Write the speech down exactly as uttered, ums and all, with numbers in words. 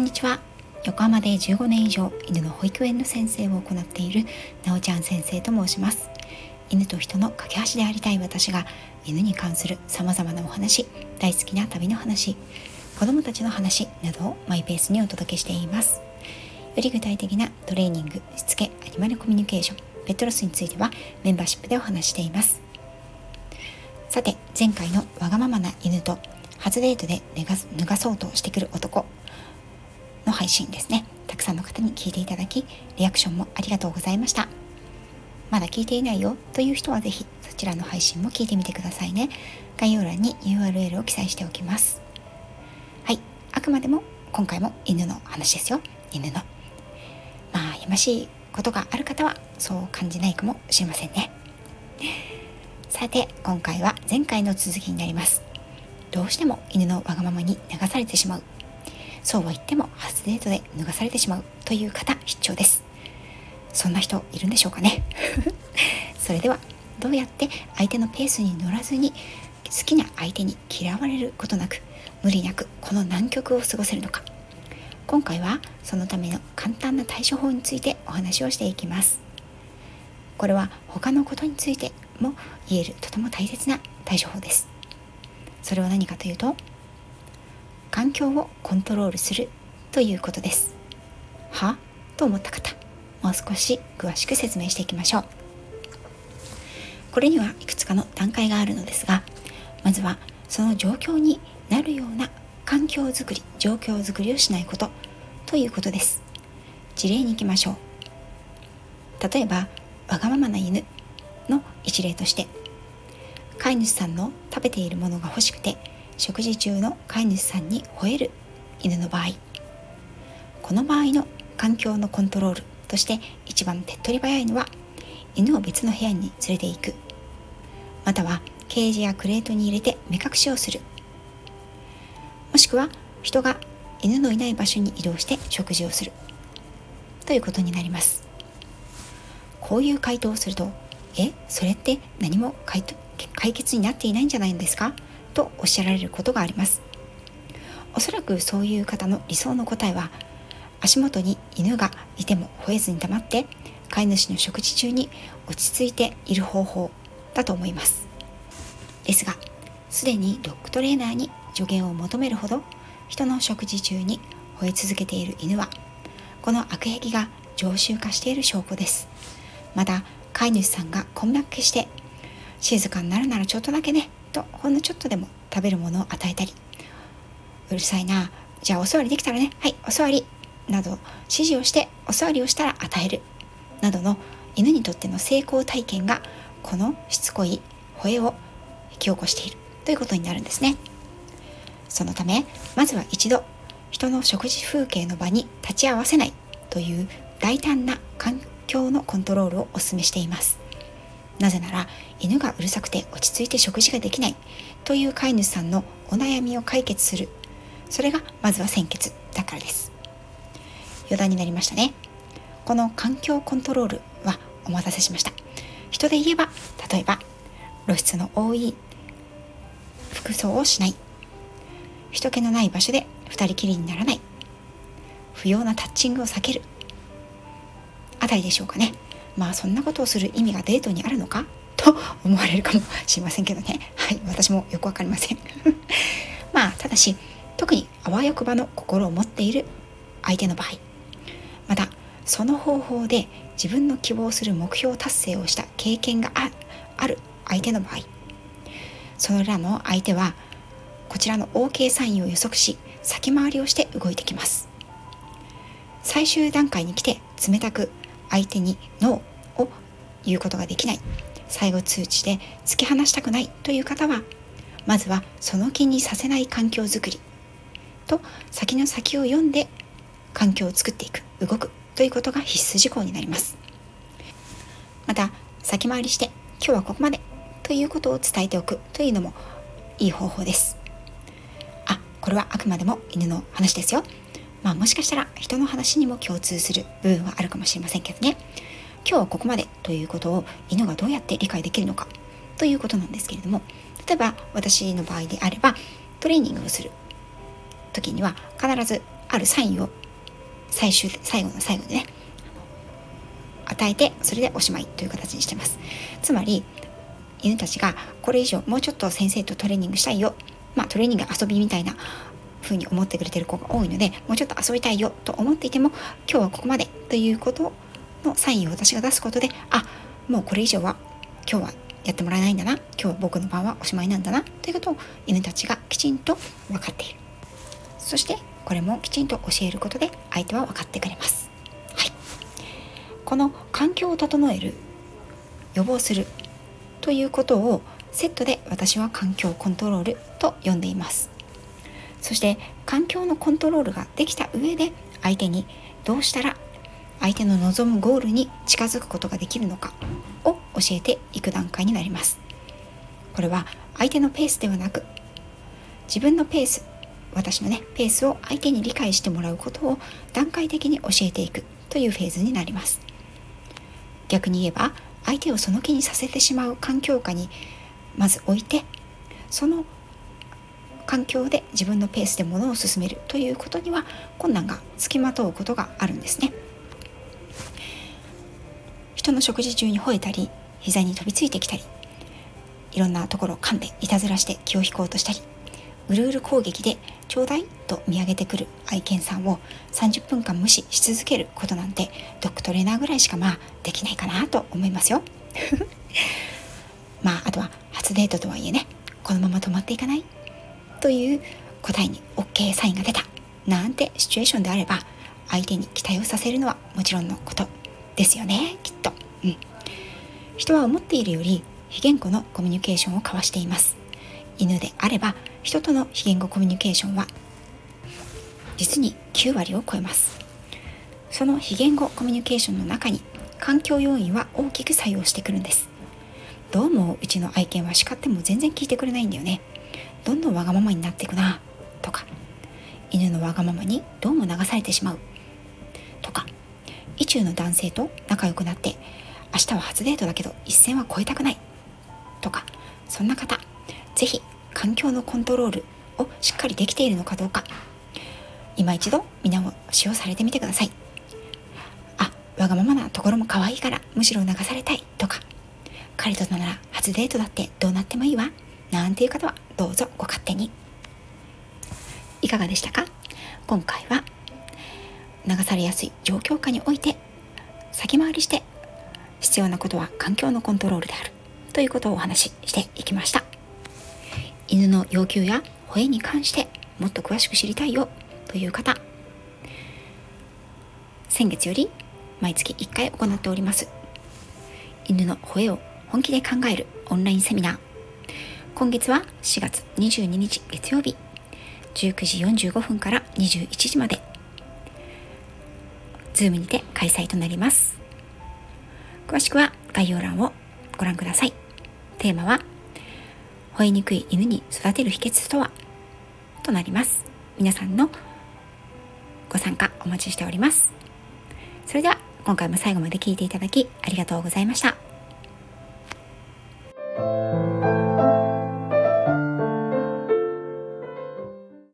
にちは。横浜でじゅうごねん以上犬の保育園の先生を行っているなおちゃん先生と申します。犬と人の架け橋でありたい私が、犬に関するさまざまなお話、大好きな旅の話、子どもたちの話などをマイペースにお届けしています。より具体的なトレーニング、しつけ、アニマルコミュニケーション、ペットロスについてはメンバーシップでお話しています。さて、前回のわがままな犬と初デートで脱が脱がそうとしてくる男の配信ですね。たくさんの方に聞いていただき、リアクションもありがとうございました。まだ聞いていないよという人はぜひそちらの配信も聞いてみてくださいね。概要欄に ユーアールエル を記載しておきます。はい、あくまでも今回も犬の話ですよ。犬のまあやましいことがある方はそう感じないかもしれませんね。さて、今回は前回の続きになります。どうしても犬のわがままに流されてしまう、そうは言っても初デートで脱がされてしまうという方必聴です。そんな人いるんでしょうかね。それでは、どうやって相手のペースに乗らずに好きな相手に嫌われることなく、無理なくこの難局を過ごせるのか。今回はそのための簡単な対処法についてお話をしていきます。これは他のことについても言えるとても大切な対処法です。それは何かというと、環境をコントロールするということです。はと思った方、もう少し詳しく説明していきましょう。これにはいくつかの段階があるのですが、まずはその状況になるような環境づくり、状況づくりをしないことということです。事例に行きましょう。例えば、わがままな犬の一例として、飼い主さんの食べているものが欲しくて食事中の飼い主さんに吠える犬の場合、この場合の環境のコントロールとして一番手っ取り早いのは、犬を別の部屋に連れて行く、またはケージやクレートに入れて目隠しをする、もしくは人が犬のいない場所に移動して食事をするということになります。こういう回答をすると、え、それって何も解決になっていないんじゃないんですかとおっしゃられることがあります。おそらくそういう方の理想の答えは、足元に犬がいても吠えずに黙って飼い主の食事中に落ち着いている方法だと思います。ですが、すでにドッグトレーナーに助言を求めるほど人の食事中に吠え続けている犬は、この悪癖が常習化している証拠です。また、飼い主さんが困惑して、静かになるならちょっとだけねと、ほんのちょっとでも食べるものを与えたり、うるさいな、じゃあお座りできたらね、はいお座りなど指示をして、お座りをしたら与えるなどの犬にとっての成功体験が、このしつこい吠えを引き起こしているということになるんですね。そのため、まずは一度人の食事風景の場に立ち会わせないという大胆な環境のコントロールをお勧めしています。なぜなら、犬がうるさくて落ち着いて食事ができないという飼い主さんのお悩みを解決する、それがまずは先決だからです。余談になりましたね。この環境コントロールはお待たせしました。人で言えば、例えば露出の多い服装をしない、人気のない場所で二人きりにならない、不要なタッチングを避けるあたりでしょうかね。まあそんなことをする意味がデートにあるのかと思われるかもしれませんけどね。はい、私もよくわかりません。まあただし、特にあわよくばの心を持っている相手の場合、またその方法で自分の希望する目標達成をした経験があある相手の場合、それらの相手はこちらの OK サインを予測し、先回りをして動いてきます。最終段階に来て冷たく相手にノーを言うことができない、最後通知で突き放したくないという方は、まずはその気にさせない環境づくりと、先の先を読んで環境を作っていく、動くということが必須事項になります。また、先回りして今日はここまでということを伝えておくというのもいい方法です。あ、これはあくまでも犬の話ですよ。まあもしかしたら人の話にも共通する部分はあるかもしれませんけどね。今日はここまでということを犬がどうやって理解できるのかということなんですけれども、例えば私の場合であれば、トレーニングをする時には必ずあるサインを最終最後の最後でね与えて、それでおしまいという形にしてます。つまり犬たちがこれ以上もうちょっと先生とトレーニングしたいよ、まあトレーニング遊びみたいな風に思ってくれてる子が多いので、もうちょっと遊びたいよと思っていても、今日はここまでということのサインを私が出すことで、あ、もうこれ以上は今日はやってもらえないんだな、今日は僕の番はおしまいなんだなということを犬たちがきちんと分かっている。そしてこれもきちんと教えることで相手は分かってくれます。はい、この環境を整える、予防するということをセットで私は環境コントロールと呼んでいます。そして環境のコントロールができた上で、相手にどうしたら相手の望むゴールに近づくことができるのかを教えていく段階になります。これは相手のペースではなく、自分のペース、私のねペースを相手に理解してもらうことを段階的に教えていくというフェーズになります。逆に言えば、相手をその気にさせてしまう環境下にまず置いて、その環境で自分のペースで物を進めるということには困難がつきまとうことがあるんですね。人の食事中に吠えたり、膝に飛びついてきたり、いろんなところを噛んでいたずらして気を引こうとしたり、うるうる攻撃でちょうだいと見上げてくる愛犬さんをさんじゅっぷんかん無視し続けることなんて、ドッグトレーナーぐらいしかまあできないかなと思いますよまああとは初デートとはいえね、このまま止まっていかないという答えに OK サインが出たなんてシチュエーションであれば、相手に期待をさせるのはもちろんのことですよね、きっと、うん、人は思っているより非言語のコミュニケーションを交わしています。犬であれば人との非言語コミュニケーションは実にきゅうわりを超えます。その非言語コミュニケーションの中に環境要因は大きく作用してくるんです。どうもうちの愛犬は叱っても全然聞いてくれないんだよね、どんどんわがままになっていくなとか、犬のわがままにどうも流されてしまうとか、意中の男性と仲良くなって明日は初デートだけど一線は越えたくないとか、そんな方、ぜひ環境のコントロールをしっかりできているのかどうか、今一度見直しをされてみてください。あ、わがままなところも可愛いからむしろ流されたいとか、彼となら初デートだってどうなってもいいわなんていう方はどうぞご勝手に。いかがでしたか？今回は流されやすい状況下において先回りして必要なことは環境のコントロールであるということをお話ししていきました。犬の要求や吠えに関してもっと詳しく知りたいよという方、先月より毎月いっかい行っております犬の吠えを本気で考えるオンラインセミナー、今月はしがつにじゅうににち月曜日じゅうくじよんじゅうごふんからにじゅういちじまで Zoom にて開催となります。詳しくは概要欄をご覧ください。テーマは吠えにくい犬に育てる秘訣とはとなります。皆さんのご参加お待ちしております。それでは今回も最後まで聞いていただきありがとうございました。